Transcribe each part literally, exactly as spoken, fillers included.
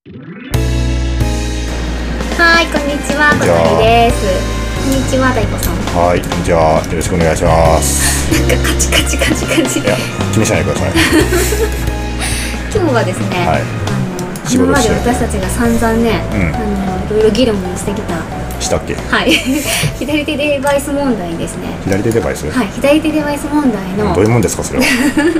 はい、こんにちは、このりです。こんにちは、大子さん。 はい、じゃあよろしくお願いします。 なんかカチカチカチカチ。 いや、気にしないでください。 今日はですね、 はい、 あの今まで私たちが散々ね、うん、あのいろいろ議論をしてきた。 したっけ？ はい。左手デバイス問題ですね。 左手デバイス？ はい、左手デバイス問題の。 どういうもんですかそれは。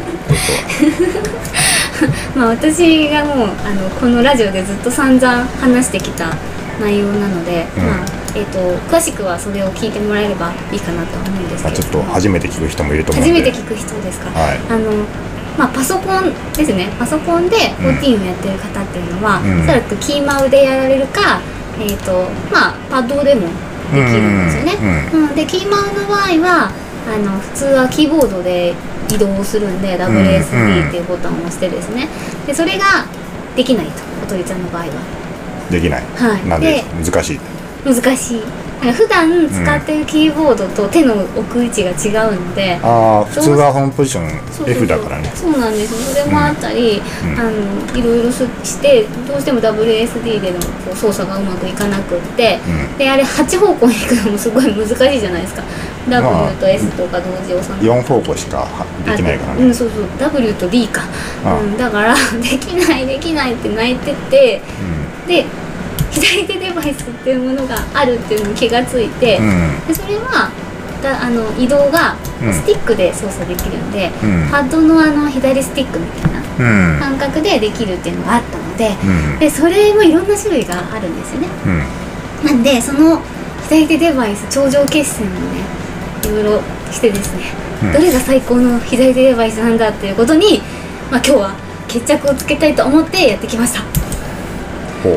まあ私がもうあのこのラジオでずっと散々話してきた内容なので、うん、まあえー、と詳しくはそれを聞いてもらえればいいかなと思うんですけど、 ちょっと初めて聞く人もいると思うので。 初めて聞く人ですか？ はい、 あのまあ、パソコンですね。パソコンでフォーティーンをやってる方っていうのは、うん、おそらくキーマウでやられるか、えーとまあ、パッドでもできるんですよね。うんうんうん、でキーマウの場合はあの普通はキーボードで移動するんで ダブリューエスディー っていうボタンを押してですね、でそれができないと、おとりちゃんの場合はできない、はい、なんで難しい難しい。普段使ってるキーボードと手の置く位置が違うんで、うん、 ああ普通はホームポジション F だからね。 そうなんです。それもあったり、うん、あのいろいろしてどうしても ダブリューエスディー でのこう操作がうまくいかなくって、うん、であれはち方向に行くのもすごい難しいじゃないですか。 ダブリュー と S とか同時押さない、 よん方向しかできないからね。 うん、そうそう、 ダブリュー と D か、うん、だからできないできないって泣いてて、うん、で左手デバイスっていうものがあるっていうのに気がついて、うん、でそれはだあの移動がスティックで操作できるんで、うん、パッドのあの左スティックみたいな感覚でできるっていうのがあったので、うん、でそれもいろんな種類があるんですよね。うん、なんでその左手デバイス頂上決戦をねいろいろしてですね、うん、どれが最高の左手デバイスなんだっていうことに、まあ、今日は決着をつけたいと思ってやってきました。 ほう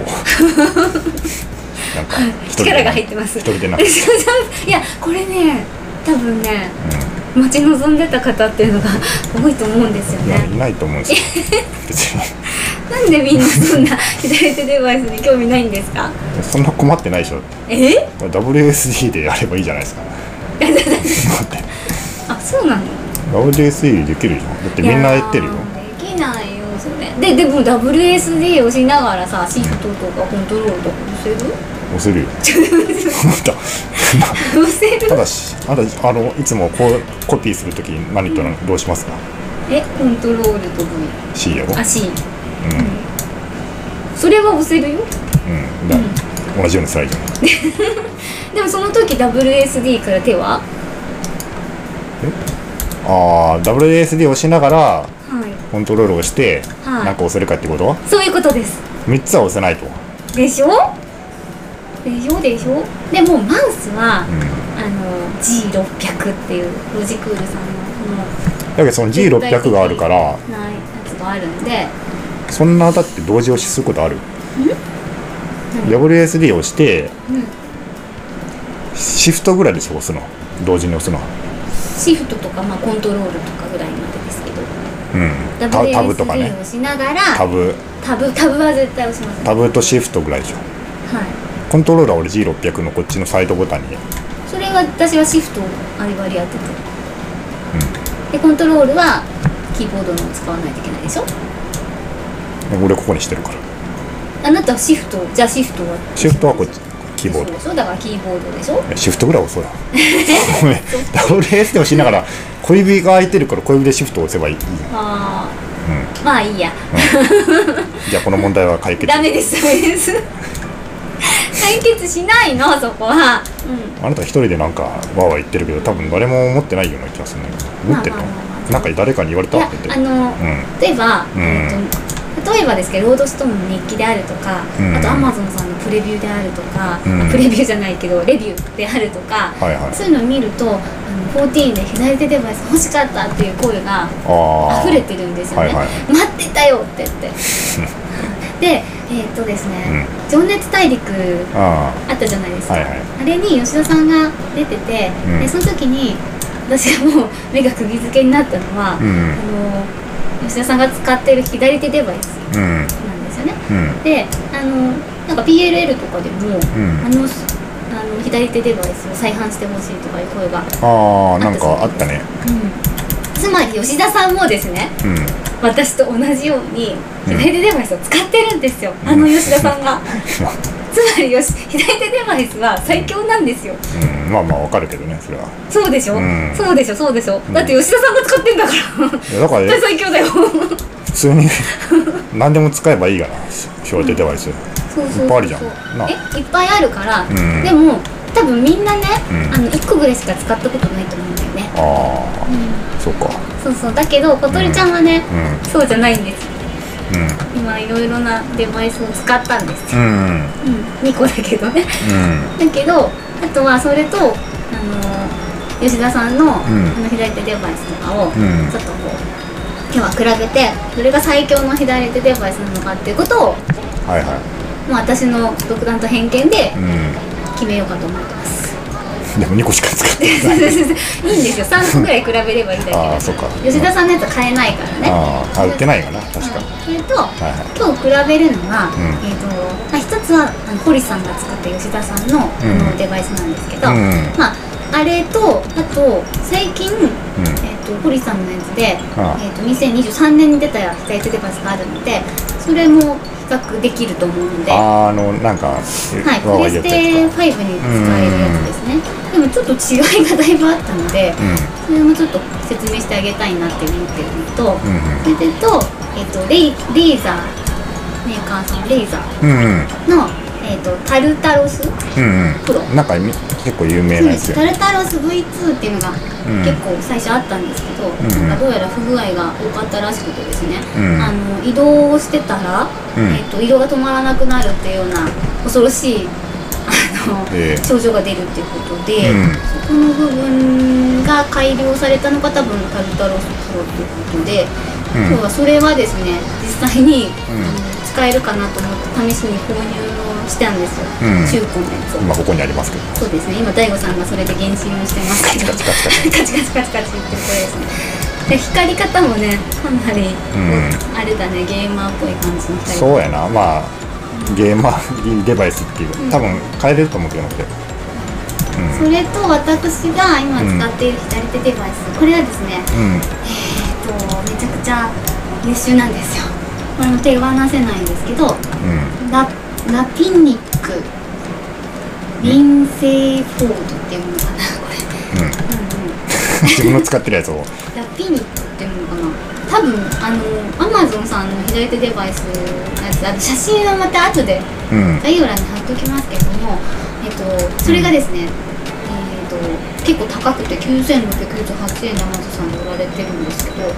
なんか力が入ってます。 一人でなんかいやこれね多分ね、うん、待ち望んでた方っていうのが多いと思うんですよね。 いやいないと思うんですよ別に。 なんでみんなそんな左手デバイスに興味ないんですか？ そんな困ってないでしょ。 えダブリューエスディー でやればいいじゃないですか。 あ、そうなの？ ダブリューエスディー できるじゃん。だってみんなやってるよ。 できないよそれで。でも ダブリューエスディー をしながらさ、シフトとかコントロールとか押せる？ 押せるよ。 押せる。 ただし、あたあのいつもこうコピーするとき何とどうしますか？ え、コントロールと V。 C やろ？ あ、C。うん。それは押せるよ。 うん。だ、うん、同じようにスライド。 でもその時 ダブリューエスディー から手は？ え？ああ、ダブリューエスディー を押しながら、はい、コントロールをして、はい、なんか押せるかってこと？ そういうことです。 みっつは押せないと。 でしょ？でしょでしょ。でもマウスは、うん、あの ジーろっぴゃく っていうロジクールさんのもうだけどその ジーろっぴゃく があるからないやつがあるんで、 そんなだって同時押しすることある？ん？ ダブリューエスディー を押して、うん、シフトぐらいでしょ押すの？同時に押すの？ シフトとか、まあ、コントロールとかぐらいまでですけど、 うん、 ダブリューエスディー をしながらタブタブタブは絶対押しますね。 タブとシフトぐらいでしょ。はい。コントローラーは俺 ジーろっぴゃく のこっちのサイドボタンに。 それは私はシフトをバリバリやってて、うん、でコントロールはキーボードの使わないといけないでしょ。 俺ここにしてるから。 あなたはシフト、じゃあシフトはシフトはこっちキーボードでしょ。だからキーボードでしょ。 シフトぐらい遅いな。ダブリューエスディー をしながら小指が空いてるから小指でシフトを押せばいい。ああ、うん、まあいいや、うん、じゃあこの問題は解決。 ダメですダメです解決しないのそこは、 うん、あなた一人でなんかわーわー言ってるけど多分誰も思ってないような気がするんだけど、思ってるの？なんか誰かに言われたって言って。 あの、うん、例えば、うん、えーと例えばですけどロードストーンの日記であるとか、うん、あとアマゾンさんのプレビューであるとか、うん、プレビューじゃないけどレビューであるとか、はいはい、そういうのを見るとあのフォーティーンで左手デバイス欲しかったっていう声が溢れてるんですよね、はいはい、待ってたよって言ってで、えーっとですね、うん、情熱大陸あったじゃないですか。 あ,、はいはい、あれに吉田さんが出てて、うん、でその時に私がもう目が釘付けになったのは、うん、あの吉田さんが使ってる左手デバイスなんですよね、うん、であのなんか ピーエルエル とかでも、うん、あのあの左手デバイスを再販してほしいとかいう声があったああなんかあったね、 うん、 つまり吉田さんもですね、うん、私と同じように左手デバイスを使ってるんですよ、うん、あの吉田さんがつまりよし左手デバイスは最強なんですよ、 うん、まあまあわかるけどね、それは。 そうでしょ、うん、そうでしょそうでしょ、うん、だって吉田さんが使ってんだからいやだから絶対最強だよ普通に何でも使えばいいかな、左手デバイス、うん、そうそうそうそう、いっぱいあるじゃんな。 えいっぱいあるから、うん、でも多分みんなね、うん、あのいっこぐらいしか使ったことないと思うんだよね。 ああ、うん、そうか。 そうそう、だけど小鳥ちゃんはね、うん、そうじゃないんです、うん、今いろいろなデバイスを使ったんですよ、うんうん、にこだけどね、うん、だけどあとはそれと、あのー、吉田さんの、うん、あの左手デバイスとかを、うん、ちょっとこう今日は比べてどれが最強の左手デバイスなのかっていうことを、はいはい、もう私の独断と偏見で決めようかと思ってます、 うん、でもにこしか使ってないいいんですよ、さんこぐらい比べればいいだけだあそうか、 吉田さんのやつは買えないからね。 ああ、売ってないかな、確か。 それと、はいはい、今日比べるのは、うん、えーとまあ、一つはあの堀さんが作った吉田さんの、うん、あのデバイスなんですけど、うん、まああれとあと最近、うん、えーと堀さんのやつで、ああえーとにせんにじゅうさんねんに出た左手デバイスがあるので、それも比較できると思うので、 ああのなんかはいプレステファイブに使えるやつですね。でもちょっと違いがだいぶあったので、うん、それもちょっと説明してあげたいなって思ってるのと、うんうん、それと、えーと、レイ、レーザーメーカーさんレーザーの、うんうんえー、とタルタロスプロ、 うんうん、なんか結構有名なやつよ、 タルタロス ブイツー っていうのが結構最初あったんですけど、うん、なんかどうやら不具合が多かったらしくてですね、うん、あの移動をしてたら、うんえー、と移動が止まらなくなるっていうような恐ろしいあの、えー、症状が出るっていうことで、うん、そこの部分が改良されたのが多分タルタロスプロっていうことで、うん、今日はそれはですね実際に、うん、使えるかなと思って試しに購入をしたんですよ、うん、中古のやつを。 今ここにありますけど、 そうですね、今大悟さんがそれで原神をしてますけどカチカチカチカチカチカチカチカチ言ってるこれですね。で光り方もねかなり、うん、あれだねゲーマーっぽい感じの光り方。 そうやな、まあゲーマーデバイスっていう、うん、多分買えれると思うけど、うん、 それと私が今使っている左手デバイス、うん、これはですね、うん、えーとめちゃくちゃ優秀なんですよ。これも手放せないんですけど、うん、ラ, ラピニックリンセイフォードっていうのかなこれ、うんうんうん、 自分の使ってるやつをラピニックっていうのかな、多分あのアマゾンさんの左手デバイスのやつ、あと写真はまた後で概要欄に貼っときますけども、えっと、それがですね、うん、えっと結構高くてきゅうせんろっぴゃくきゅうじゅうはちえんでアマゾンさんで売られてるんですけど、うん、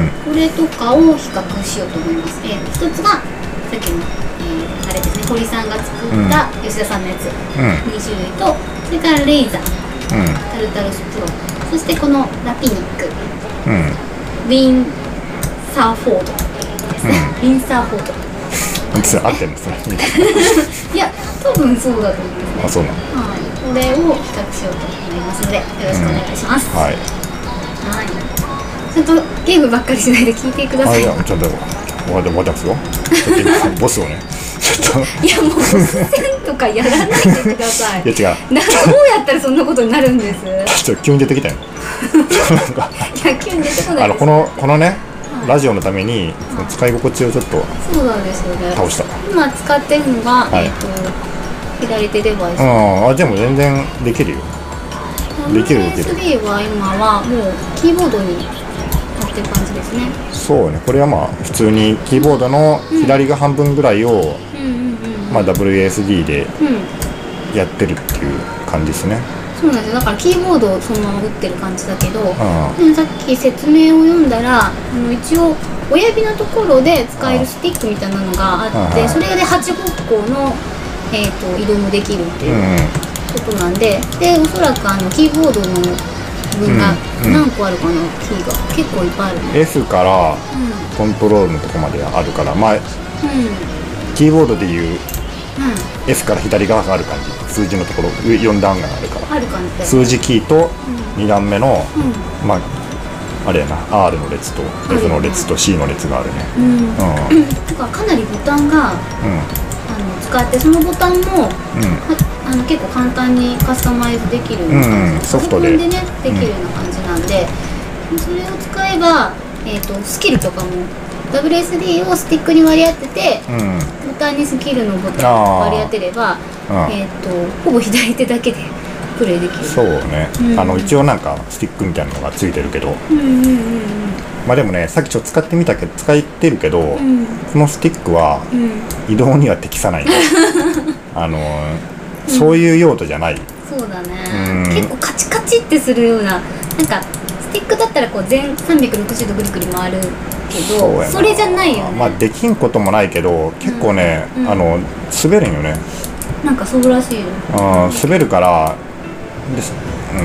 これとかを比較しようと思います。えー、一つがさっきの、えー、あれですね、堀さんが作った吉田さんのやつ、うん、に種類と、それからレイザー、うん、タルタルスプロ、そしてこのラピニック、うん、ウィンサーフォードですね、うん、ウィンサーフォード合ってるんですねいや多分そうだと思いますね。 あ、そうなの、 はい、これを比較しようと思いますのでよろしくお願いします、うん、はい、はい、ちょっとゲームばっかりしないで聞いてください。 あ、いやちょっと終わってますよボスをねちょっといやもうボス戦とかやらないでくださいいや違う、 なんかどうやったらそんなことになるんですちょっと急に出てきたよいや急に出てこないです。あのこのこのねラジオのためにその使い心地をちょっとそうなんですよね倒した。 今使ってるのが、はい、えーと左手デバイス。 ああ、でも全然できるよ。できるできる。 スリーは今はもうキーボードになってる感じですね。 そうね、これはまあ普通にキーボードの左が半分ぐらいをまあ ダブリューエーエスディー でやってるっていう感じですね。 そうなんですよ。だからキーボードをそのまま打ってる感じだけど、うん、さっき説明を読んだらあの一応親指のところで使えるスティックみたいなのがあって、それではち方向の、えー、と移動もできるっていうことなんで、でおそらくあのキーボードの部分が何個あるかな、キーが結構いっぱいあるね。 F からコントロールのとこまであるから、まあ、うん、キーボードでいう、うん、F から左側がある感じ、数字のところ上よん段があるからある感じ、 数字キーとに段目の、うん、まああれやな、 R の列と F の列と C の列があるね。うん、うん、 だからかなりボタンが、うん、あの使って、そのボタンも、うん、あの結構簡単にカスタマイズできるような感じ、うん、ソフトで、でね、できるような感じなんで、 それを使えば、えー、とスキルとかも ダブリューエスディー をスティックに割り当てて、うん、ボタンにスキルのボタンを割り当てれば、えー、とほぼ左手だけでプレイできる。 そうね、うん、あの一応なんかスティックみたいなのがついてるけど、うんうんうんうん、まあでもねさっきちょっと使ってみたけど使ってるけど、うん、このスティックは移動には適さない、ね、あのそういう用途じゃない、うん、 そうだね、うん、結構カチカチってするような、なんかスティックだったらこう全さんびゃくろくじゅうどぐりぐり回るけど そ, それじゃないよね。 まあできんこともないけど結構ね、うんうん、あの滑るんよね。 なんかそうらしいよ、 あ滑るからです、うん、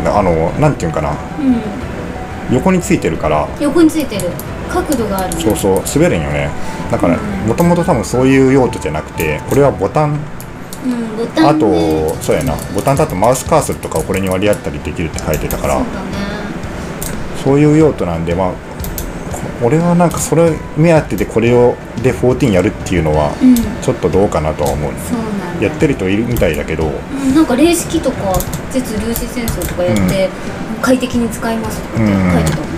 あのなんていうんかな、うん、横についてるから横についてる角度がある、ね、 そうそう滑るんよね。だからもともと多分そういう用途じゃなくてこれはボタン、 うん、ボタン、ね、 あとそうやなボタンとあとマウスカーソルとかをこれに割り当てたりできるって書いてたから、 そうだね、 そういう用途なんで、まあ俺はなんかそれ目当てでこれをでじゅうよんやるっていうのはちょっとどうかなとは思う、ね、 そうなんだ、 やってる人いるみたいだけど、 うん、なんか零式とか絶粒子戦争とかやって、うん、快適に使いますって書いてたもんね、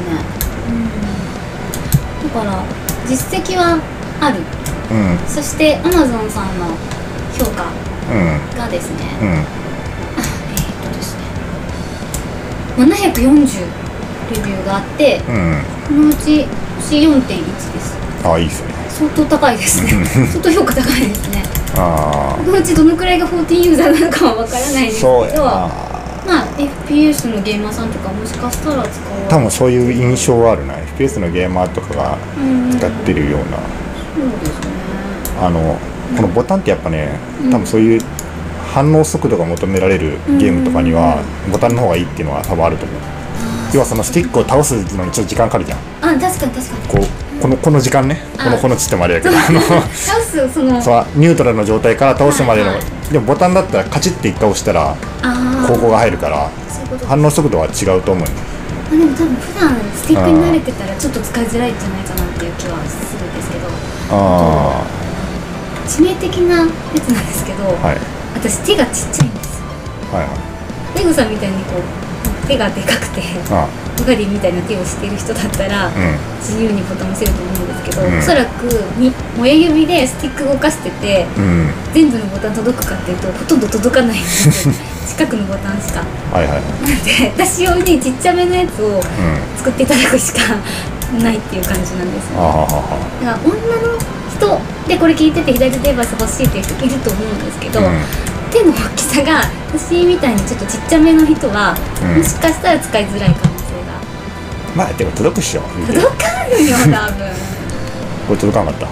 うん、だから実績はある、うん、そして Amazon さんの評価がですね、うんうん、あえー、っとですねななひゃくよんじゅうレビューがあって、うん、このうち星 よんてんいち です。 ああいいですね。 相当高いですね相当評価高いですね。あこのうちどのくらいがじゅうよんユーザーなのかはわからないですけど、まあ エフピーエス のゲーマーさんとかもしかしたら使う多分そういう印象はあるな。 エフピーエス のゲーマーとかが使ってるような、うん、 そうですね。 あのこのボタンってやっぱね、うん、多分そういう反応速度が求められるゲームとかにはボタンの方がいいっていうのは多分あると思う。要はそのスティックを倒すのにちょっと時間かかるじゃん。 あ、確かに確かに。 こうこのこの時間ね、このこのちってもあれやけど、あの倒すそのそうニュートラルの状態から倒すまでの、はいはい、でもボタンだったらカチッて一回押したら方向が入るから反応速度は違うと思う。 あでも多分普段スティックに慣れてたらちょっと使いづらいんじゃないかなっていう気はするんですけど、あ致命的なやつなんですけど、はい、私手がちっちゃいんですよ。はいはい。レゴさんみたいにこう手がでかくてブガリみたいな手をしてる人だったら、うん、自由にボタンを押せると思うんですけど、うん、おそらくみ親指でスティック動かしてて、うん、全部のボタン届くかっていうとほとんど届かないんですよ近くのボタンしかはいはい、なんで私用にちっちゃめのやつを作っていただくしかないっていう感じなんですよ、ね、だから女の人でこれ聞いてて左手デバイス欲しいっていう人いると思うんですけど、うん手の大きさが私みたいにちょっとちっちゃめの人は、うん、もしかしたら使いづらい可能性がまあでも届くっしょ。 届かんよ多分これ届かなかった。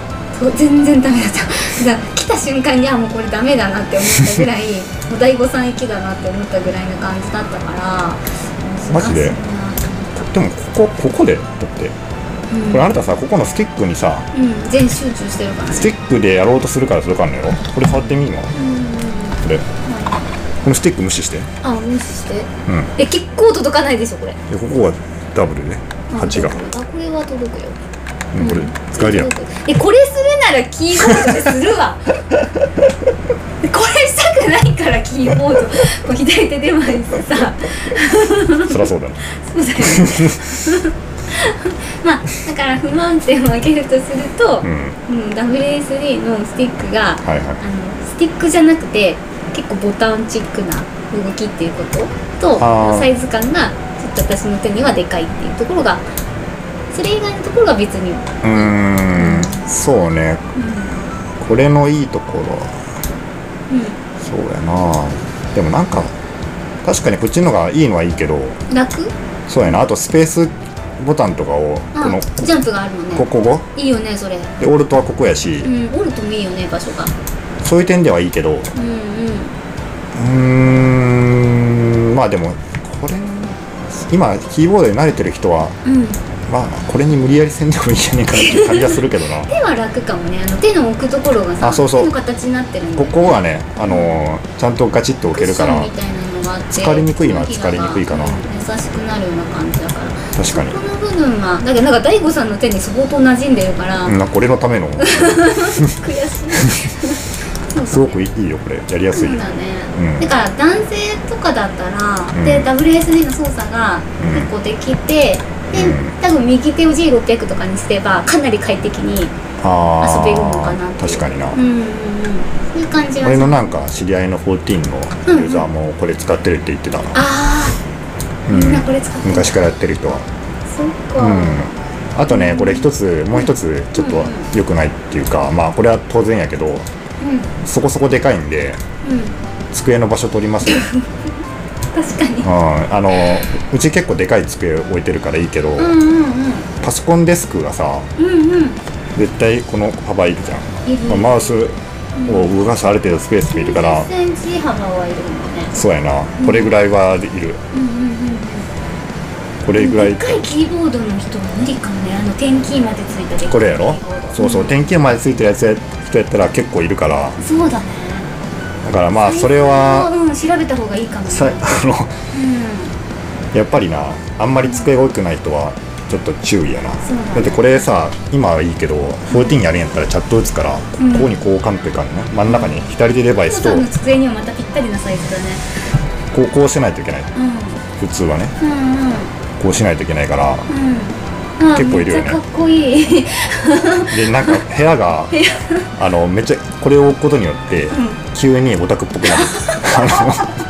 全然ダメだっただ来た瞬間にあもうこれダメだなって思ったぐらいお大悟さん行きだなって思ったぐらいの感じだったからマジで。でもここここでだって、うん、これあなたさここのスティックにさ、 うん、全集中してるから、ね、 スティックでやろうとするから届かんのよ。これ触ってみ今、うんこれ、はい、このスティック無視して。 あ、無視して。うん。え、結構届かないでしょこれ。 でここはダブルね。はちが。あ、 これは届くよ。 うん、これ使えるやん。 え、これするならキーボードでするわ。これしたくないからキーボード。こう左手でもいいさ。 そりゃそうだね。 そうだよね。まあだから不満点を上げるとすると、うんうん、ダブリューエスディー のスティックが、はいはい、あのスティックじゃなくて結構ボタンチックな動きっていうこととサイズ感がちょっと私の手にはでかいっていうところがそれ以外のところが別にうーん、うん、そうね、うん、これのいいところ、うん、そうやな。でもなんか確かにこっちのがいいのはいいけど楽そうやな。あとスペースボタンとかをこのジャンプがあるのね。 ここいいよねそれでオルトはここやし、 うん、オルトもいいよね場所が。 そういう点ではいいけど、うんうん、うーんまあでもこれ今キーボードで慣れてる人は、うん、まあこれに無理やりせんでもいいじゃねえかなっていう感じがするけどな手は楽かもね。あの手の置くところがさ、 あそうそう手の形になってるんで、 ここはね、あのー、ちゃんとガチッと置けるからみたいなのがあって疲れにくいのは疲れにくいかな、うん、優しくなるような感じだから。 確かにこの部分はだけどなんか大悟さんの手に相当馴染んでるから、 うん、これのための悔しいすごくいいよこれ、やりやすい。 そうだね、うん、だから男性とかだったら、うん、で ダブリューエスディー の操作が結構できて、うん、で多分右手を ジーろっぴゃく とかにすればかなり快適に遊べるのかなっていう。 確かにな、 うんうんうん、そういう感じは。 俺のなんか知り合いのじゅうよんのユーザーもこれ使ってるって言ってたな、うん、 ああ、みんなこれ使ってる、 昔からやってる人は。 そっか、うん、 あとねこれ一つもう一つちょっと良くないっていうか、まあこれは当然やけど、うん、そこそこでかいんで、うん、机の場所取りますよ確かに、 うん、あのうち結構でかい机置いてるからいいけど、うんうんうん、パソコンデスクがさ、うんうん、絶対この幅いるじゃん、まあ、マウスを動かすある程度スペースもいるから、 じゅっセンチ幅はいるもんね。 そうやな、これぐらいはいる、うんうんうんうん、これぐらい。 でかいキーボードの人は無理かもね。あの点キーまでついたでこれやろ、そうそう、うん、点キーまでついたやつや人やったら結構いるから。 そうだね、 だからまあそれは、 うん、調べた方がいいかもね。 あの、うん、やっぱりな、あんまり机が大きくない人はちょっと注意やな、だね、だってこれさ今はいいけどじゅうよんやるんやったらチャット打つから、うん、ここにこうかんといかんね、真ん中に左手デバイスと、 の机にはまたぴったりなサイズだね。 こうこうしないといけない、うん、普通はね、うんうん、こうしないといけないから、うん、結構いるよね。めっちゃかっこいいでなんか部屋があのめっちゃこれを置くことによって、うん、急にオタクっぽくなるあの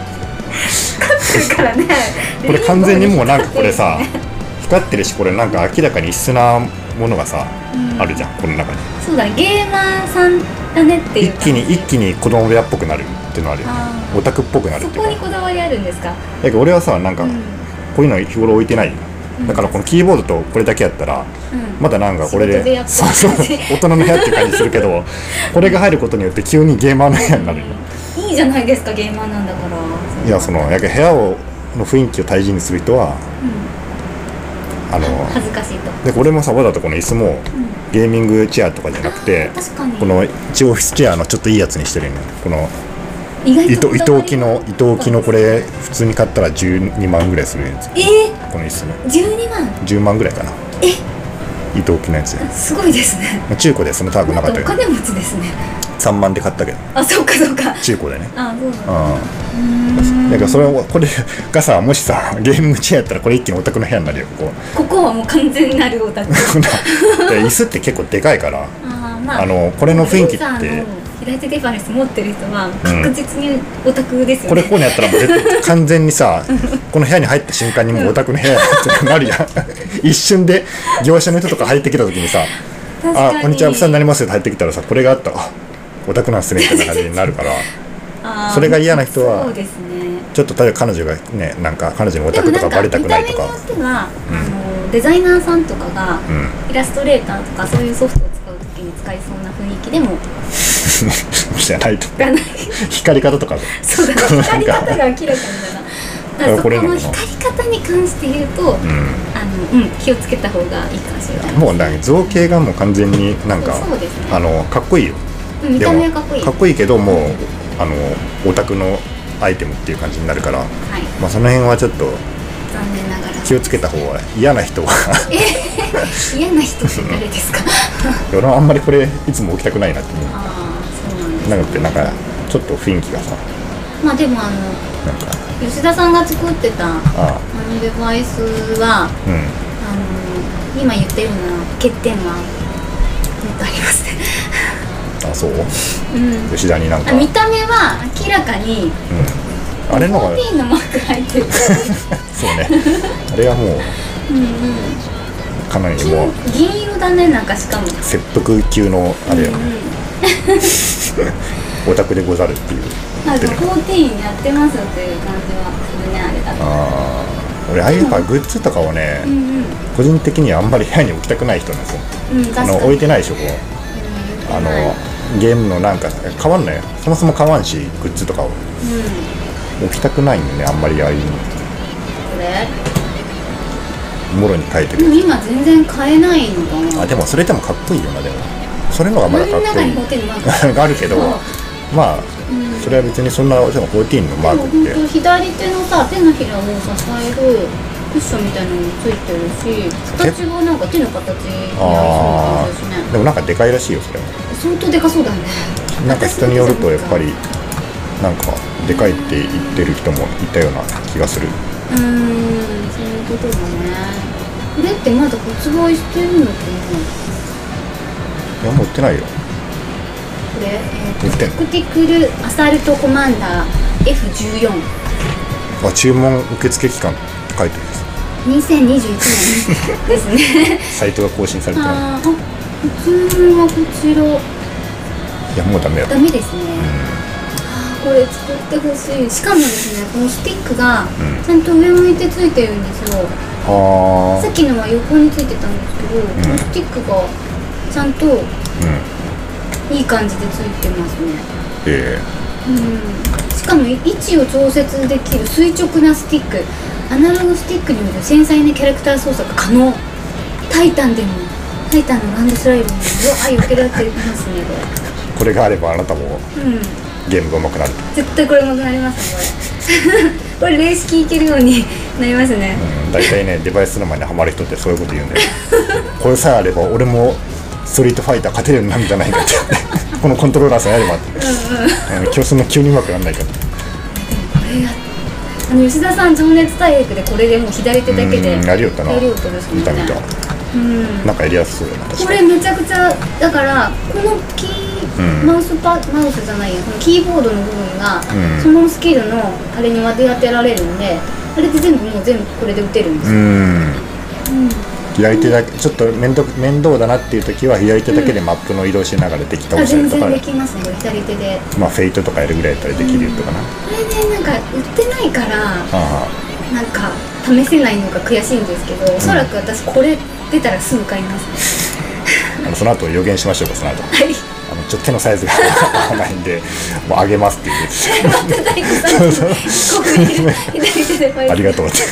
からね、 これ完全にもうなんかこれさ光ってるし、これなんか明らかに異質なものがさ、うん、あるじゃんこの中に。そうだ、 ゲーマーさんだねっていう一気に一気に子供部屋っぽくなるっていうのあるよね。オタクっぽくなるっていうか。 そこにこだわりあるんですか。 だけど俺はさなんか、うん、こういうの日頃置いてないよ。だからこのキーボードとこれだけやったら、うん、まだなんかこれでそうそう大人の部屋っていう感じするけどこれが入ることによって急にゲーマーの部屋になるよ、 うん、いいじゃないですか、ゲーマーなんだから。 いやそのやけ部屋をの雰囲気を大事にする人は、うん、あの恥ずかしいと。 でこれもさわざとこの椅子も、うん、ゲーミングチェアとかじゃなくて、この一応オフィスチェアのちょっといいやつにしてるよね。この糸置きの糸置きのこれ普通に買ったらじゅうにまんぐらいするやつ。 えー、 この椅子ね。 じゅうにまん。 じゅうまんぐらいかな。 え？ 糸置きのやつ。 すごいですね。 中古でその高くなかったけど。 お金持ちですね。 さんまんで買ったけど。 あ、そうかそうか。 中古でね。 あ、そうなんだ。 うん。だからそれをこれがさ、もしさゲームチェアやったらこれ一気にオタクの部屋になるよここ。 ここはもう完全なるオタク。 椅子って結構でかいから。あ、まあ、あのこれの雰囲気って。 左手デバイス持ってる人は確実にオタクですよね、うん、 これこうやったらもう絶対完全にさこの部屋に入った瞬間にもうオタクの部屋ってなるやん一瞬で業者の人とか入ってきた時にさあこんにちはお世話になりますって入ってきたらさこれがあったオタクなんすねみたいな感じになるからそれが嫌な人はそうですね、 ちょっと例えば彼女がねなんか彼女にオタクとかバレたくないとか、 見た目によっては、うん、あのデザイナーさんとかが、うん、イラストレーターとかそういうソフトを使う時に使いそうな雰囲気でもじゃないと光り方とかそうだね、光り方が明らかにだな。だからそこの光り方に関して言うと、うん、あのうん、気をつけた方がいいかもしれない。 もうなんか造形がもう完全になんかそうです、ね、あのかっこいいよ、 うん、見た目はかっこいいかっこいいけどもうあのオタクのアイテムっていう感じになるから、はい、まあその辺はちょっと残念ながら気をつけた方が嫌な人はえ嫌な人って誰ですか俺はあんまりこれいつも置きたくないなって思う。 あそうなんです、ね、 なのでなんかちょっと雰囲気がさまあでもあのなんか吉田さんが作ってたあのデバイスは、うん、あの今言ってるのは欠点はもっとありますねあそう、うん、吉田になんか見た目は明らかに、うん、あれのがフォーティーンのマーク入ってるそうねあれはもう、うんうん、かなりもう銀色だね。なんかしかも切腹級のあれや、うんうんオタクでござるっていうなんかフォーティーンやってますっていう感じはするねあれだと。 あ俺ああいうかグッズとかをね、うんうん、個人的にはあんまり部屋に置きたくない人なんですよ、うん、あの置いてないでしょこう、うん、あのゲームのなんか買わんのよそもそも買わんしグッズとかを、うん、置きたくないんでねあんまりああいうのこれもろに書いてる。 今全然買えないのかな。 あでもそれでもかっこいいよな。でもそれのがまだかっこいいがあるけどまあ、うん、それは別にそんなでもフォーティーンのマークって左手のさ手のひらを支えるクッションみたいなのもついてるし形がなんか手の形になりそうな感じですね。 でもなんかでかいらしいよそれは。 相当でかそうだよね。 なんか人によるとやっぱりなんかでかいって言ってる人もいたような気がする。 うーん、そういうことだね。これってまだ発売してるのかな。 いやもう売ってないよ。 これ、えー、とタクティクルアサルトコマンダー エフじゅうよん。 あ、注文受付期間って書いてるんです。 にせんにじゅういちねんですね。 サイトが更新されてない。 ああ、普通はこちら。いやもうダメよ。 ダメですね。これ作ってほしい。しかもですね、このスティックがちゃんと上向いてついてるんですよ。 うん、 さっきのは横についてたんですけど、うん、このスティックがちゃんといい感じでついてますね。 ええー、うん、しかも位置を調節できる垂直なスティック。アナログスティックによる繊細なキャラクター操作が可能。タイタンでもタイタンのランドスライドにも愛を受けられてますね。 これこれがあればあなたも、うんゲームが上手くなる。 絶対これ上手くなりますね。これこれ霊式いけるようになりますね。 うん、大体ねデバイスの前にハマる人ってそういうこと言うんだよ。これさえあれば俺もストリートファイター勝てるようになるんじゃないかって。このコントローラーさえあればって。うんうん、競争の急に上手くならないから。でもこれがあの吉田さん情熱大陸でこれでもう左手だけでやりよったな。 やりよったですもんね。見た見た。 うん、なんかやりやすそうだな。 これめちゃくちゃだからこのキー、うん、マウスパマウスじゃないやこのキーボードの部分が、うん、そのスキルのあれに割り当てられるんで、あれで全部もう全部これで打てるんですよ。うん、うん、 左手だけちょっと面倒面倒だなっていう時は左手だけでマップの移動しながらできたりとか、うん、全然できますね。これ左手でまあフェイトとかやるぐらいやったらできるとかな、うん、 これねなんか売ってないからなんか試せないのが悔しいんですけど、おそらく私これ出たらすぐ買いますね。 あのその後予言しましょうか。その後、はい、あのちょっと手のサイズが合わないんでもうあげますって言ってありがとうって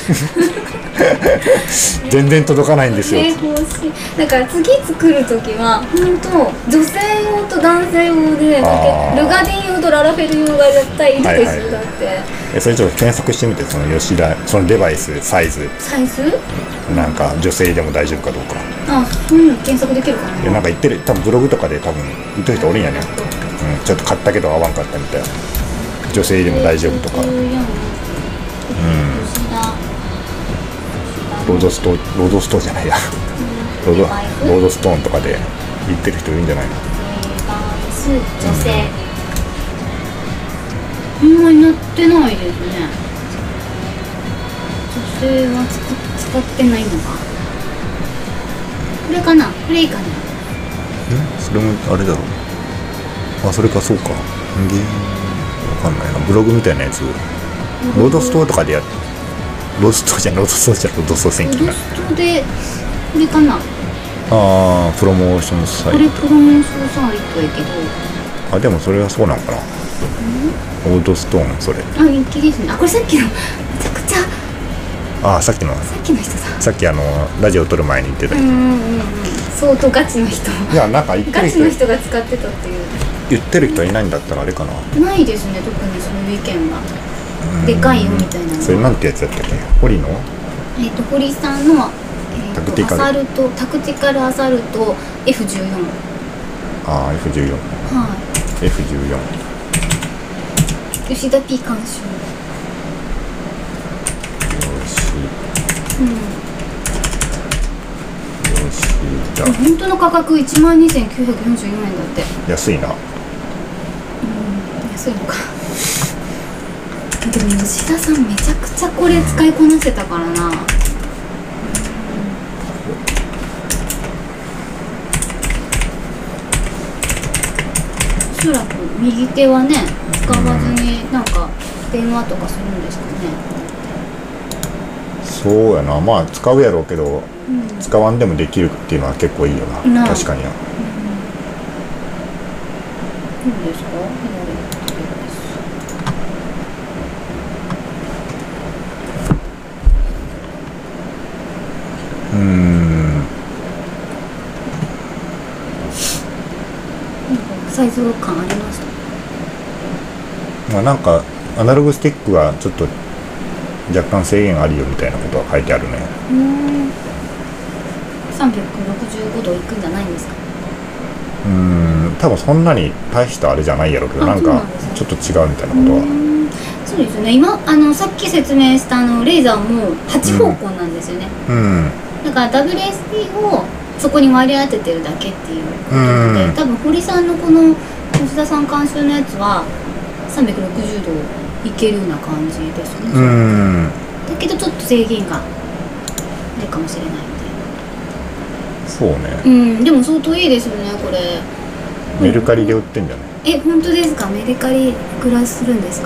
全然届かないんですよ、 ね、だから次作る時は本当女性用と男性用でルガディン用とララフェル用が絶対いるでしょ。だってえそれちょっと検索してみて、その吉田そのデバイスサイズサイズなんか女性でも大丈夫かどうか。 あ、そういうの検索できるかな。 いやなんか言ってる多分ブログとかで多分言ってる人おるんやね、うん、ちょっと買ったけど合わんかったみたいな。女性でも大丈夫とか、うん、ロードストロードストーじゃないやロードロードストーンとかで言ってる人いるんじゃないの。 女性あんまりなってないですね。女性は使, 使ってないのか。これかな、これいいかな。んそれもあれだろう。あ、それかそうか。ゲームわかんないな。ブログみたいなやつロードストアとかでやっロードストアじゃロードストアじゃロードストア戦記な。 ロードストでこれかな。 ああプロモーションサイト。 これプロモーションサイトやけど。 あでもそれはそうなのかな。ロードストーンそれ。 あ人気ですね。あこれさっきのめちゃくちゃ。 あさっきのさっきの人ささっきあのラジオを撮る前に言ってた人。 うんうんうん相当ガチの人。 いやなんか言ってる人ガチの人が使ってたっていう。 言ってる人いないんだったらあれかな。 ないですね特にそういう意見が。でかいよみたいなの。 それなんてやつだったっけ。堀のえっと堀さんの、えー、タクティカルアサルトタクティカルアサルト エフじゅうよん。 ああ エフじゅうよん。 はい。 エフじゅうよん。 吉田 P 監修。うん、よしじゃあ本当の価格いちまんにせんきゅうひゃくよんじゅうよんえんだって。 安いな。 うん安いのか。でも吉田さんめちゃくちゃこれ使いこなせたからな、うん、おそらく右手はね使わずになんか電話とかするんですかね。 そうやな。まあ使うやろうけど、うん、使わんでもできるっていうのは結構いいよな。な確かにな。うん、 いいですか。 うーんサイズ感ありました。 まあなんかアナログスティックはちょっと若干制限あるよみたいなことは書いてあるね。 うーんさんびゃくろくじゅうごどいくんじゃないんですか。 うーん多分そんなに大したあれじゃないやろうけど、なんかちょっと違うみたいなことは。 そうですよね。今あのさっき説明したあのレーザーもはち方向なんですよね。うん、だから ダブリューエスディー をそこに割り当ててるだけっていうことなので、うん、多分堀さんのこの吉田さん監修のやつはさんびゃくろくじゅうどいけるような感じですよね。うん、だけどちょっと制限があるかもしれないみたいな。そうね。 うん、でも相当いいですよねこれ。 メルカリで売ってんじゃない？ え、本当ですか？メルカリいくらするんですか？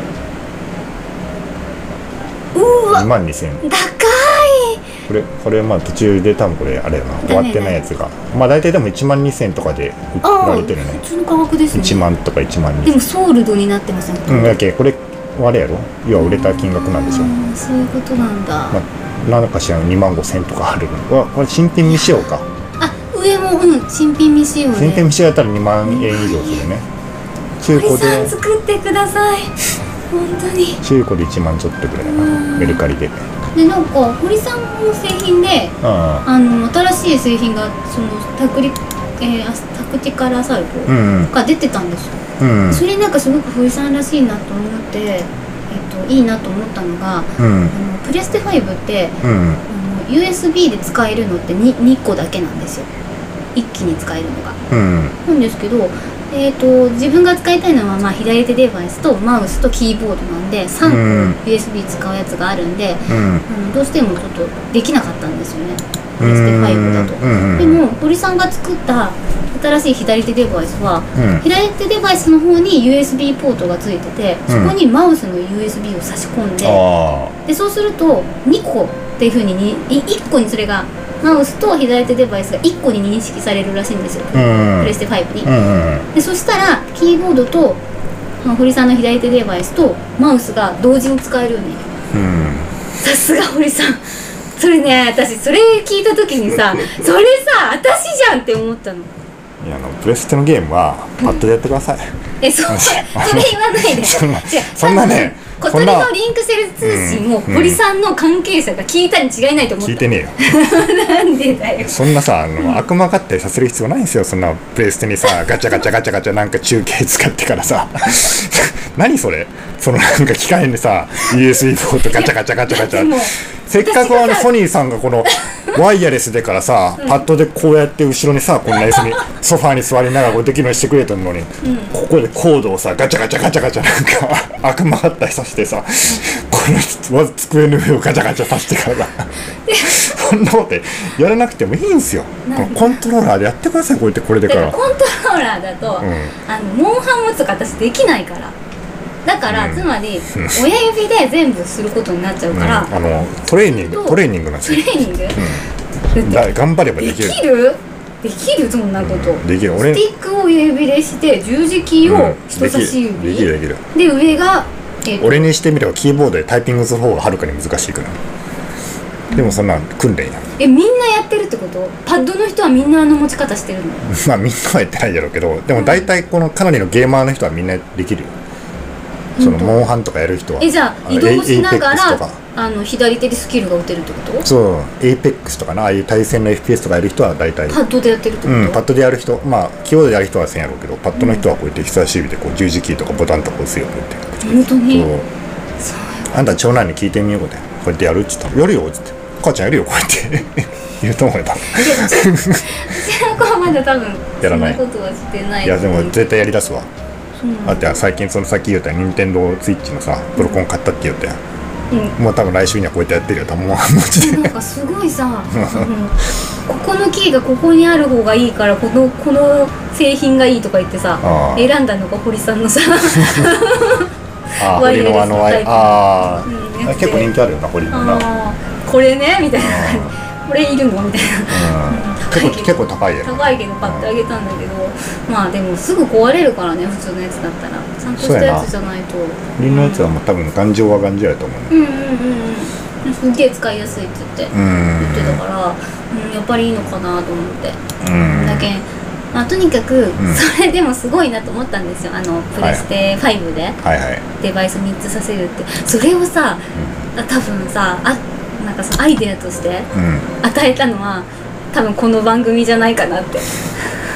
うわ、 にまんにせんえん。 高い。 これこれまあ途中で多分これあれやな、終わってないやつがまあ大体でもいちまんにせんえんとかで売られてるね。 普通の価格ですね。 いちまんとかいちまんにせんえん。 でもソールドになってませんか？ うん、だけこれあれやろ、要は売れた金額なんでしょ。 そういうことなんだ。 まあなんかしらにまんごせんえんとかあるの。わ、これ新品未使用か。 あ、上もうん新品未使用で。 新品未使用やったらにまんえん以上するね。中古で作ってください。本当に。 中古でいちまんちょっとぐらいかな、メルカリで。 でなんか堀さんの製品で、あの新しい製品がそのタクリ、えー、タクティカルアサルトが出てたんですよ。うん、それなんかすごく堀さんらしいなと思って、えっといいなと思ったのが、うん、あのプレステファイブって、うん、あの ユーエスビー で使えるのって 2, にこだけなんですよ。一気に使えるのが。うん、なんですけど。えー、と自分が使いたいのはまあ左手デバイスとマウスとキーボードなんでさんこ ユーエスビー 使うやつがあるんで、うん、あのどうしてもちょっとできなかったんですよねプレステファイブだと。でも堀さんが作った新しい左手デバイスは、うん、左手デバイスの方に ユーエスビー ポートがついてて、そこにマウスの ユーエスビー を差し込んで、うん、でそうするとにこっていうふうにいっこにそれがマウスと左手デバイスがいっこに認識されるらしいんですよ、うん、プレステファイブに、うん、でそしたらキーボードと、まあ、堀さんの左手デバイスとマウスが同時に使えるように、さすが堀さん。それね、私それ聞いた時にさそれさ私じゃんって思ったの。 いや、あのプレステのゲームはパッドでやってください、うん、 え、そ, それ言わないでそんなそんなね、 小鳥のリンクセル通信を堀さんの関係者が聞いたに違いないと思った。 聞いてねえよなんでだよ。 そんなさ、あの、うん、悪魔勝手させる必要ないんですよ。そんなプレステにさガチャガチャガチャガチャなんか中継使ってからさ何それ、そのなんか機械にさ ユーエスビー ポートガチャガチャガチャガチャせっかくあのソニーさんがこのワイヤレスでからさ、うん、パッドでこうやって後ろにさこんな椅子にソファーに座りながらこうできるようにしてくれたのに、うん、ここでコードをさガチャガチャガチャガチャなんか悪魔勝手させてさ、このまず机の上をガチャガチャさせてからそんなことやらなくてもいいんすよ。コントローラーでやってください。こうやってこれでからコントローラーだと、うん、あのモンハン持つとか私できないから、だから、うん、つまり親指で全部することになっちゃうから、うん、 あのトレーニングトレーニングなんですよ。 トレーニング、 うん、だ頑張ればできる。 できるできるそんなこと、うん、 できる。俺スティックを親指でして十字キーを人差し指、うん、 できるできるで上が、 えー、俺にしてみればキーボードでタイピングする方がはるかに難しいから、うん、でもそんな訓練や。え、 みんなやってるってこと？パッドの人はみんなあの持ち方してるの？ まあみんなはやってないだろうけど、でも大体このかなりのゲーマーの人はみんなできるよ。そのモンハンとかやる人は。 え、じゃあ移動しながらあの左手でスキルが打てるってこと？ そう、エイペックスとかな、ああいう対戦の エフピーエス とかやる人は大体パッドでやってるってこと？ うん、パッドでやる人、まあキーボードでやる人はせんやろうけど、パッドの人はこうやって人差し指でこう十字キーとかボタンとか押すようにって。 本当に？ そう。あんた長男に聞いてみようこうやって、こうやってやるっつったらやるよっつって、母ちゃんやるよこうやって言うと思えば。うちの子はまだ多分やらない。 そんなことはしてない。 いやでも絶対やりだすわ。だって最近そのさっき言った任天堂スイッチのさプロコン買ったって言ったやん、うん、もう多分来週にはこうやってやってるよ多分。もうなんかすごいさ、うん、ここのキーがここにある方がいいからこのこの製品がいいとか言ってさ選んだのが堀さんのさあ堀のあのああ、うん、結構人気あるよな堀のな。 これねみたいなこれいるのみたいな、 うん、結構結構高いや高いけど買ってあげたんだけど、まあでもすぐ壊れるからね普通のやつだったらちゃんとしたやつじゃないと。 リンのやつはもう多分頑丈は頑丈やと思う、ね、 うんうんうんうん、すっげえ使いやすいって言って、うん、言ってたから、うん、やっぱりいいのかなと思って、うん、だけまあ、とにかくそれでもすごいなと思ったんですよ、あのプレステファイブでデバイスみっつさせるって。それをさ、うん、多分さあなんかそのアイデアとして与えたのは、うん、多分この番組じゃないかなって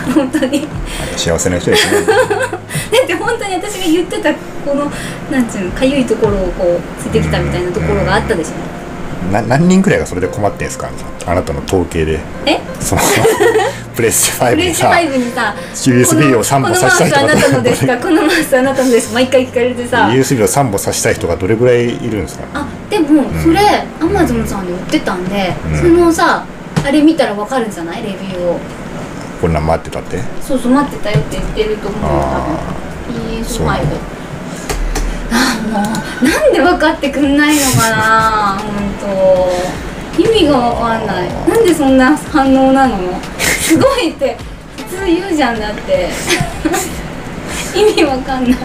本当に幸せな人ですねだって本当に私が言ってたこのなんていうのかゆいところをこうついてきたみたいなところがあったでしょ。 な何人くらいがそれで困ってんですか、あなたの統計で。 えそのプレステファイブにさプレステファイブにさユーエスビー をさんぼんさせたい人がこのマウスあなたのですかこのマウスあなたのです毎回聞かれてさユーエスビー をさんぼんさせたい人がどれぐらいいるんですか。 あでもそれ、うん、アマゾンさんで売ってたんで、うん、そのさあれ見たらわかるんじゃないレビューを。 こんなん待ってたって。 そうそう待ってたよって言ってると思うよ多分 イーエスファイブ。あもうなんで分かってくんないのかな本当意味が分かんない。なんでそんな反応なのすごいって普通言うじゃんだって意味分かんない。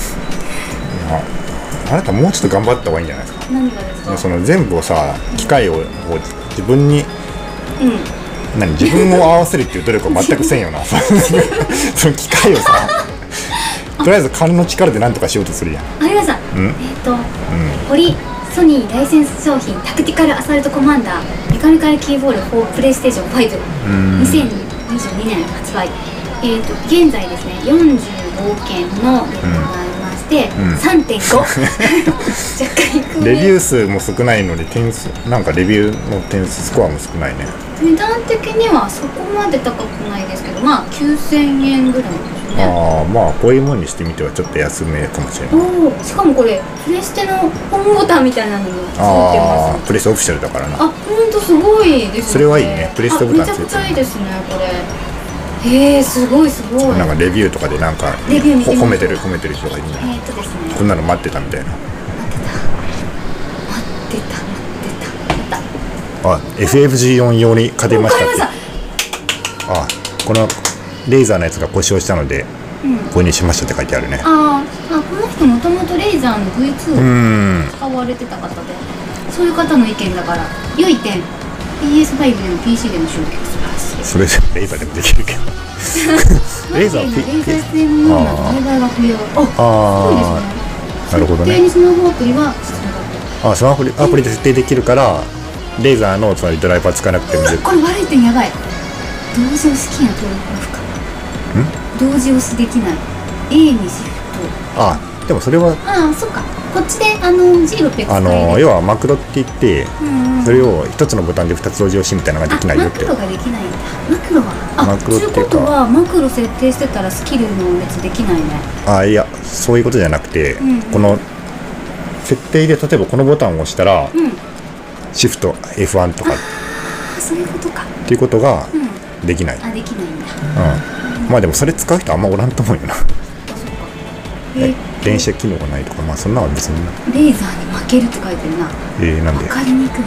あなたもうちょっと頑張った方がいいんじゃないですか。 何がですか。 その全部をさ機械を、うん、自分に、うん、何自分を合わせるっていう努力を全くせんよなその機械をさとりあえず金の力で何とかしようとするやん。 ありました、うん、えっ、ー、と、うん、ポリソニーライセンス商品タクティカルアサルトコマンダーメカニカルキーボードフォープレイステーションファイブにせんにじゅうにねん発売。えーと現在ですねよんじゅうごけんのレビューがありまして、うん、さんてんご 若干低め。 レビュー数も少ないのに点数なんかレビューの点数スコアも少ないね。 値段的にはそこまで高くないですけどまあきゅうせんえんぐらいですね。 ああまあこういうもんにしてみてはちょっと安めかもしれない。 おしかもこれプレステのホームボタンみたいなのについてます。あプレステオフィシャルだからな。 あほんとすごいですね。 それはいいね。プレステボタンついてる。 めちゃくちゃいいですねこれ。へえすごいすごい。 なんかレビューとかでなんかレビュー見て褒めてる褒めてる人がいるんじゃない。 えーとですねこんなの待ってたみたいな。 待ってた待ってた待ってた。 あ エフエフジーよん 用に勝てましたって。あこのレーザーのやつが故障したので、うん、購入しましたって書いてあるね。 ああこの人もともとレーザーの ブイツー を使われてた方でそういう方の意見だから良い点 ピーエスファイブ でも ピーシー でも集客素晴らしい。 それでレーザーでもできるけどレーザーは ピーエスエム の栽培が不要。ああすごいですね。なるほどね。設定にスマホアプリはあスマホアプリで設定できるからレーザーのつまりドライバー使わなくても。 これ悪い点やばい。同時押し機能登録が不可。ん同時押しできない A にシフト。あでもそれはああそっかこっちであの ジーろっぴゃくあの要はマクロって言って、うんうん、それを一つのボタンで二つ同時押しみたいなのができないよって。 マクロができないんだ。マクロはあマクロっていうことはマクロ設定してたらスキルの列できないね。 あいやそういうことじゃなくて、うんうん、この設定で例えばこのボタンを押したら、うん、シフト エフワン とかあそういうことかっていうことができない、 うん、あできないんだ、 うん、まあでもそれ使う人あんまおらんと思うよな。 え連射機能がないとかまあそんなのは別にレーザーに負けるって書いてるな。 えー、なんで分かりにくい。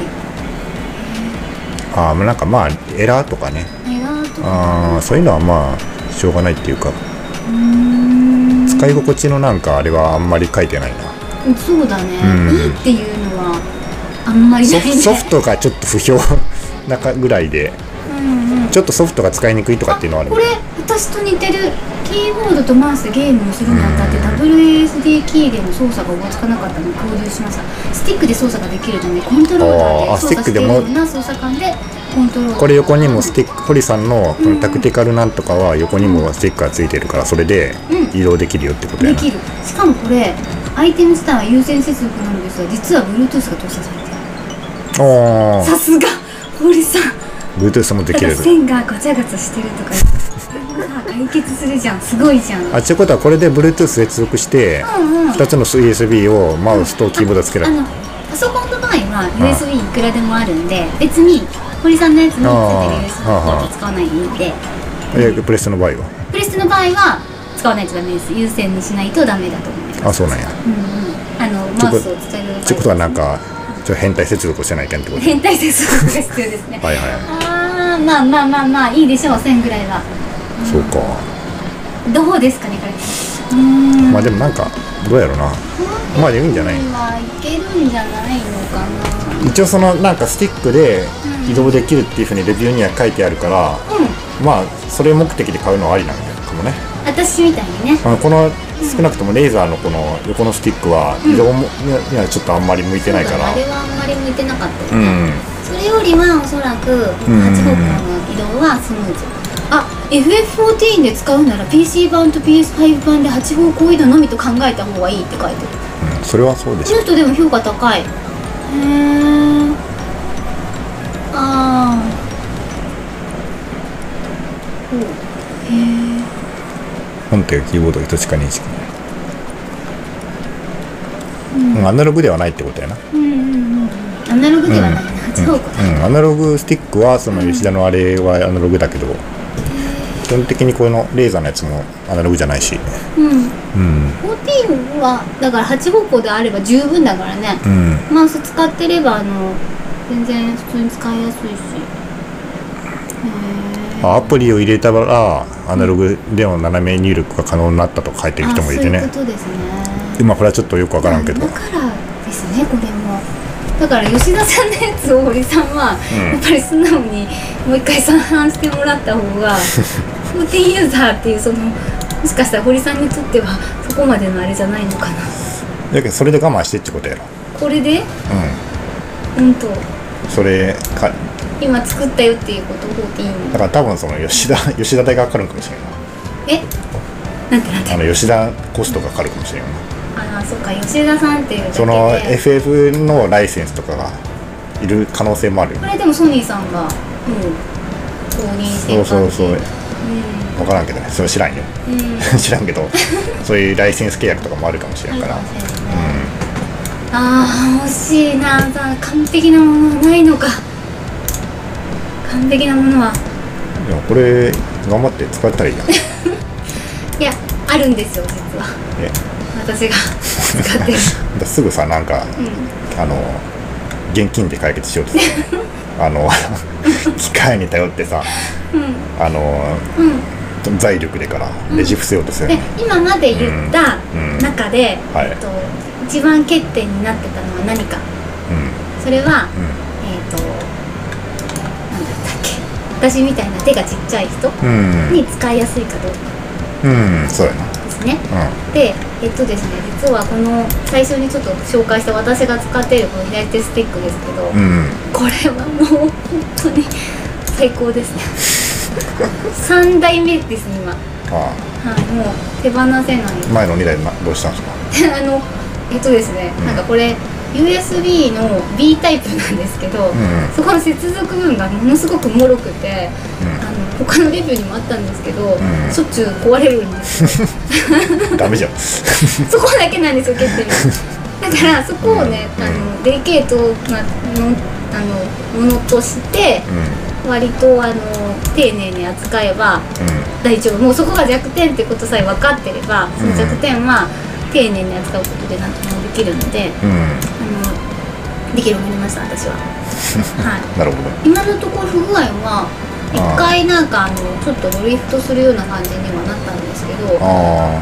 ああなんかまあエラーとかねエラーとかああそういうのはまあしょうがないっていうかうーん使い心地のなんかあれはあんまり書いてないな。 そうだねいいっていうのはあんまりないね。 ソフトがちょっと不評なかぐらいで、うんうん、ちょっとソフトが使いにくいとかっていうのはある。 これ私と似てる。キーボードとマウスでゲームをするにあたって ダブリューエスディー キーでの操作がおぼつかなかったので購入しました。スティックで操作ができるためコントローラーで操作しているような操作感でコントローラー。 これ横にもスティック堀さんのこのタクティカルなんとかは横にもスティックがついてるからそれで移動できるよってことやな、うん、 できる。しかもこれアイテムスターは有線接続なのですが実は Bluetooth が搭載されている。さすが堀さん Bluetooth もできる。 線がガチャガチャしてるとか解決するじゃん。すごいじゃん。 あってことはこれで Bluetooth 接続して、うんうん、ふたつの ユーエスビー をマウスとキーボードつけられる。 パソコンの場合は ユーエスビー いくらでもあるんで別に堀さんのやつについてる ユーエスビー コード使わないでいいんで。 えプレステの場合はプレステの場合は使わないとダメです。有線にしないとダメだと思います。 あそうなんや、 うんうん、あのマウスを使えるってことはなんかちょっと変態接続をしないかんってこと。 変態接続が必要ですねはいはい。 ああまあまあまあまあいいでしょうせんぐらいは。 そうかどうですかねこれ。うーんまあでもなんかどうやろうな。まあでもいいんじゃない。 まあいけるんじゃないのかな。 一応そのなんかスティックで移動できるっていうふうにレビューには書いてあるから、うん、まあそれ目的で買うのはありなんだかもね。 私みたいにね。 あのこの少なくともレーザーのこの横のスティックは移動も、うん、にはちょっとあんまり向いてないから。 あれはあんまり向いてなかったよね、うん、それよりはおそらくはち方向の移動はスムーズ。 あ エフエフフォーティーン で使うなら ピーシー 版と ピーエスファイブ 版ではち方向移動のみと考えた方がいいって書いてる。 うん、それはそうでしょ。 この人でも評価高い。へえ。ああ。おへえ。 本体がキーボードとしか認識、うん、アナログではないってことやな。 うんうんうん。アナログではないな、はち方向だ、 うんうん、アナログスティックはその吉田のあれはアナログだけど、うん、基本的にこのレーザーのやつもアナログじゃないし、 うん、うん、フォーティーンはだからはち方向であれば十分だからね、うん、マウス使ってればあの全然普通に使いやすいし、 アプリを入れたらアナログでの斜め入力が可能になったと書いてる人もいてね。 そういうことですね。 今これはちょっとよくわからんけど、 だからですね、これもだから吉田さんのやつを堀さんは、うん、やっぱり素直にもう一回再販してもらった方がフォーティーンユーザーっていうそのもしかしたら堀さんにとってはそこまでのあれじゃないのかな。 だけどそれで我慢してってことやろ。 これでうんうんとそれか今作ったよっていうことフォーティーンだから多分その吉田吉田代がかかるかもしれない。 えなんてなんてあの吉田コストがかかるかもしれない。 ああ、そうか、吉田さんっていうだけでその エフエフ のライセンスとかがいる可能性もあるよ。 これでもソニーさんがもう公認してるそうそうそう、うん、 分からんけどね、それ知らんよ、うん、知らんけどそういうライセンス契約とかもあるかもしれんから、うん、 ああ欲しいな。さ完璧なものはないのか。完璧なものは。 いやこれ頑張って使ったらいいやんいやあるんですよ実は。え私が使ってるすぐさなんか、うん、あの現金で解決しようとするあの機械に頼ってさ、うん、あの、うん、財力でからレジ伏せようとする、 で今まで言った中で、うんはいえっと、一番欠点になってたのは何か、うん、それは、うん、えっとなんだったっけ、私みたいな手がちっちゃい人に使いやすいかどうか、 うん、そうやなですね、うん、でえっとですね実はこの最初にちょっと紹介した私が使っているこの左手スティックですけど、うん、これはもう本当に最高ですねさんだいめです今。ああ、はい、もう手放せない。 前のにだいどうしたんですかあのえっとですね、うん、なんかこれ ユーエスビー の B タイプなんですけど、うん、そこの接続部分がものすごく脆くて、うん、あの他のレビューにもあったんですけど、うん、しょっちゅう壊れるんですよダメじゃんそこだけなんですよ欠点だからそこをね、うん、あのデリケートなのあのものとして、うん、割とあの丁寧に扱えば大丈夫、もうそこが弱点ってことさえ分かってれば、その弱点は丁寧に扱うことで何ともできるので、うん、あのできるようになりました私ははい、 なるほど。 今のところ不具合は一回なんかあのちょっとドリフトするような感じにはなったんですけど、はい、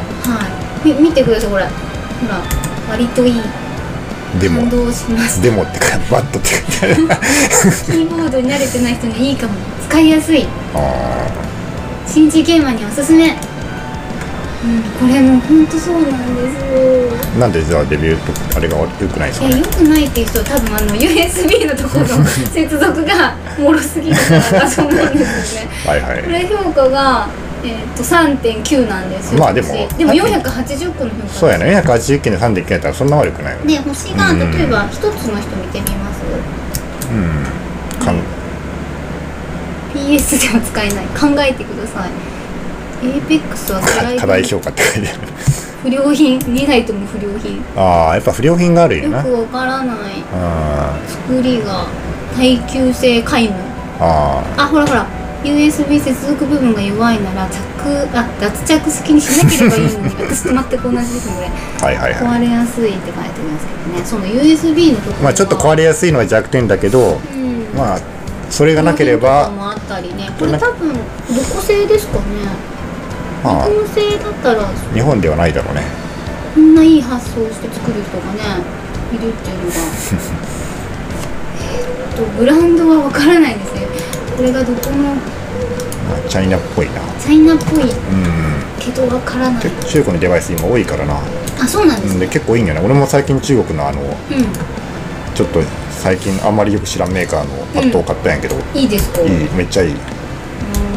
み見てください、ほらほら割といい感動します。 デモってかバットって書いてあるキーボードに慣れてない人にいいかも、使いやすい。新人ゲーマーにおすすめ。うん、これも本当そうなんですよ。 なんでじゃあデビューとあれが良くないですかね。 良くないっていう人は多分あの ユーエスビー のところの接続が脆すぎるからだと思うんですよねはいはい。これ評価が、えー、と さんてんきゅう なんですよ。 まあでもでもよんひゃくはちじゅっこの評価。 そうやね、よんひゃくはちじゅっけんで さんてんきゅう やったらそんな悪くないよね。 で星が例えばひとつの人見てみます。うんかん ピーエス では使えない。考えてください。エーペックスは課題評価って書いてある不良品、にだいとも不良品。 ああ、やっぱ不良品があるよな。 よくわからない。あ作りが耐久性皆無。ああほらほら ユーエスビー 接続部分が弱いなら着あ脱着式にしなければいいのに私と全く同じですねこれはいはい、はい、壊れやすいって書いてますけどね。その ユーエスビー のところまあちょっと壊れやすいのは弱点だけど、うん、まあそれがなければもあったりね。これ多分どこ製ですかね。日本製だったら日本ではないだろうね。 こんないい発想して作る人がねいるっていうのがえっとブランドはわからないですね。これがどこのチャイナっぽいな。 チャイナっぽい、うん、けどわからない。 中国のデバイス今多いからな。 あ、そうなんですね。 で結構いいんよね。俺も最近中国のあの、うん、ちょっと最近あんまりよく知らんメーカーのパッドを買ったんやけど、 うん、いいですか。 いい、めっちゃいい。デ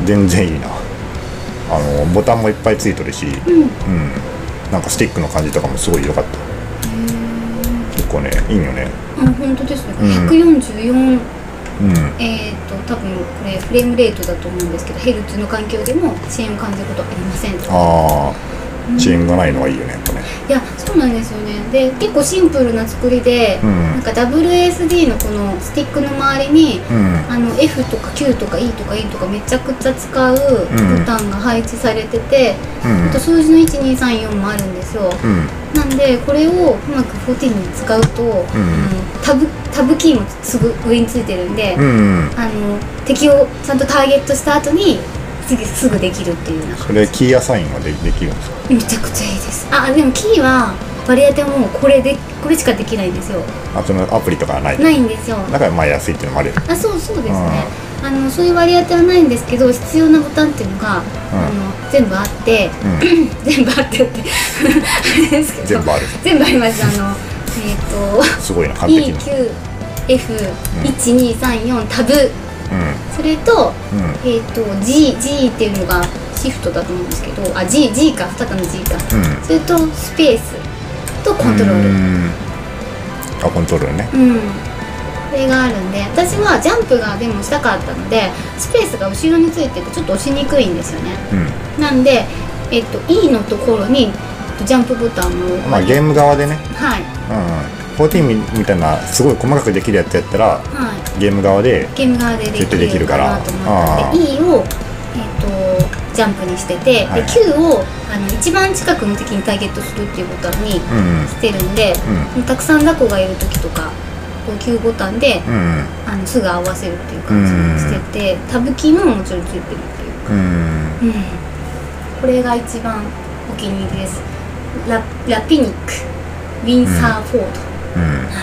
全然いいな。あのボタンもいっぱいついてるし、うん、うん、なんかスティックの感じとかもすごい良かった。結構ねいいよね。 あ、本当ですね。うん、ひゃくよんじゅうよん、うん、えっと多分これフレームレートだと思うんですけど、ヘルツの環境でも遅延を感じることはありません。 ああ、遅延がないのはいいよね、やっぱね。 いや、そうなんですよね。で結構シンプルな作りで、うん、なんか ダブリューエスディー のこのスティックの周りに、うん、あの F とか Q とか E とか E とかめちゃくちゃ使うボタンが配置されてて、うん、あと数字のいちにさんよんもあるんですよ、うん、なんでこれをうまくじゅうよんに使うと、うん、タブ、タブキーもすぐ上についてるんで、うん、あの敵をちゃんとターゲットした後に次すぐできるっていうな。 それキーアサインは で, できるんですか？ めちゃくちゃいいです。あ、でもキーはバリアテはもうこれでこれしかできないんですよ。 あ、そのアプリとかはないないんですよ。 だからまあ安いっていうのもある。 あ、そうそうですね。あのそういう割り当てはないんですけど、必要なボタンっていうのが、うん、あの全部あって、うん、全部あってってあれですけど、 全部ある。 全部あります。あのえっ、ー、とすごいな、完璧なイーキューエフいちにさんよん タブ、うん、それと、うん、えっ、ー、と G G っていうのがシフトだと思うんですけど、あ G G かふたつの G か、うん、それとスペースとコントロール。 あ、コントロールね。 うん。これがあるんで、私はジャンプがでもしたかったので、スペースが後ろについててちょっと押しにくいんですよね。うん、なんで、えっと E のところにジャンプボタンを、 まあゲーム側でね。 はい。 うんうん。じゅうよんみたいなすごい細かくできるやつやったら、はい、ゲーム側でゲーム側でできるかなと思ったんで、E をえっとジャンプにしてて、はいはい、で Q をあの一番近くの敵にターゲットするっていうボタンにしてるんで、うんうん、たくさん雑魚がいる時とかこう Q ボタンで、うん、あのすぐ合わせるっていう感じにしてて、うん、タブキーももちろんついてるっていうか、うんうん、これが一番お気に入りです。 ラ, ラピニックウィンサーフォード、うんうん、はいはい、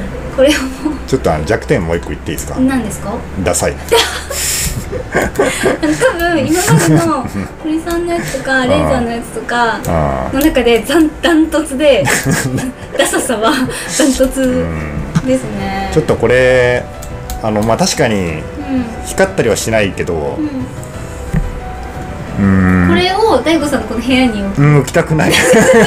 これをちょっとあの弱点もう一個言っていいですか？ 何ですか？ ダサい多分今までの堀さんのやつとかレイザーのやつとかの中でダントツでダサさはダントツですね。 ちょっとこれあのまあ確かに光ったりはしないけど、うん、 うん、これを大悟さんのこの部屋に置く、 うん、置きたくない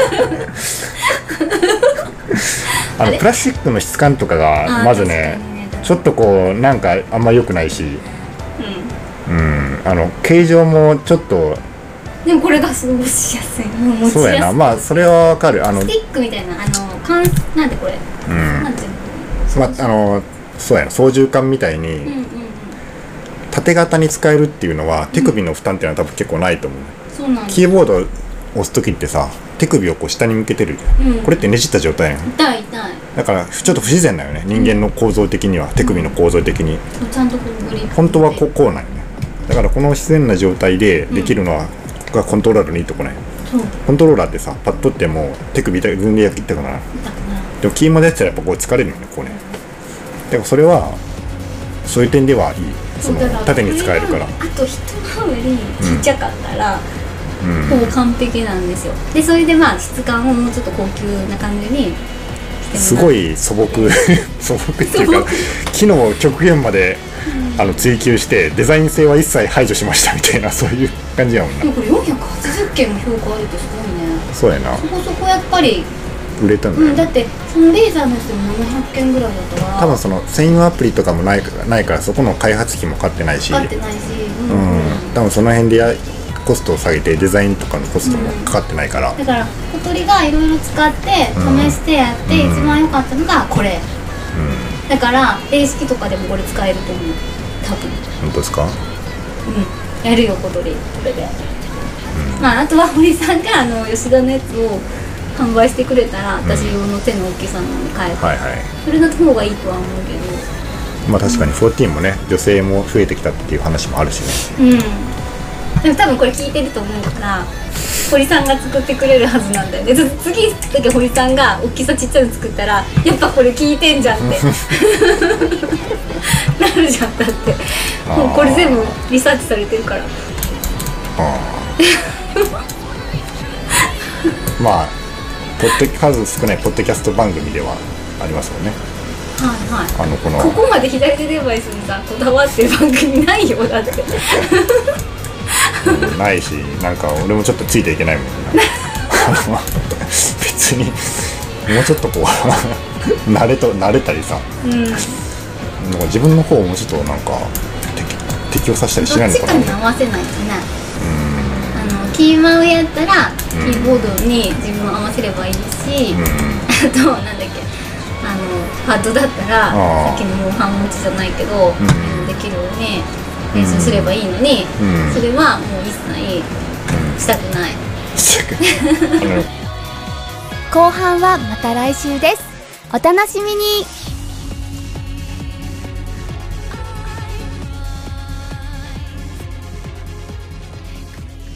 あのプラスチックの質感とかがまずね、ちょっとこうなんかあんま良くないし、うん、うん、あの形状もちょっと、 でもこれがすごい持ちやすい。もう持ちやすい。 そうやな、まあそれはわかる。あのスティックみたいな、あの缶なんでこれ、うん、なんていうの、 まあのそうやな、操縦桿みたいに、うんうんうん、縦型に使えるっていうのは手首の負担っていうのは多分結構ないと思う。 そうなんです。 キーボードを押す時ってさ、手首をこう下に向けてる、うん、これってねじった状態やん。 痛い痛い。だからちょっと不自然だよね、人間の構造的には、うん、手首の構造的に、 うん、ちゃんとこうグリップ、 本当はこう、こうなんよね。だからこの自然な状態でできるのは、うん、ここがコントローラーのいいとこね。コントローラーってさ、パッとっても手首痛い、全然痛くなる。でもキーまでやったらやっぱこう疲れるよね、こうね。だからそれはそういう点ではいい。その縦に使えるから。あと一回りちっちゃかったら、うん、ほぼ完璧なんですよ。でそれでまあ質感をもうちょっと高級な感じにしてすごい素朴素朴っていうか機能を極限まで、うん、あの追求してデザイン性は一切排除しましたみたいな、そういう感じやもんな。 でもこれよんひゃくはちじゅっけんも評価あるってすごいね。 そうやな。 そこそこやっぱり売れたんだよ、 うん、だってそのレーザーのやつでもななひゃっけんぐらいだったら、 多分その専用アプリとかもないからないからそこの開発費もかかってないし、 かかってないし、 うん、うん、多分その辺でやコストを下げてデザインとかのコストもかかってないから、うん、 だから小鳥がいろいろ使って試してやって、うん、一番良かったのがこれ、うん、だから英式とかでもこれ使えると思う、多分。 本当ですか？ うん、やるよ小鳥これで、うん、まああとは堀さんがあの吉田のやつを販売してくれたら、私用の手の大きさのに変えて、はいはい、それの方がいいとは思うけど、 まあ確かにじゅうよんもね、女性も増えてきたっていう話もあるしね。うん。 でも多分これ聞いてると思うから堀さんが作ってくれるはずなんだよね。次作った時堀さんが大きさちっちゃいの作ったら、やっぱこれ聞いてんじゃんってなるじゃん。だってもうこれ全部リサーチされてるから。 まあポッド数少ないポッドキャスト番組ではありますもんね。 はい、 あのこのここまで左手デバイスにさこだわってる番組ないよだってないし、なんか俺もちょっとついていけないもん別にもうちょっとこう慣れと慣れたりさ、うん、なんか自分の方もちょっとなんか適応させたりしないのかな。 どっちかに合わせないとね、うん、あのキーマウやったらキーボードに自分を合わせればいいし、うん、あとなんだっけあのパッドだったらさっきのモンハン持ちじゃないけど、うん、できるように練習すればいいのに、うん、それはもう一切したくない、 後半はまた来週です。お楽しみに。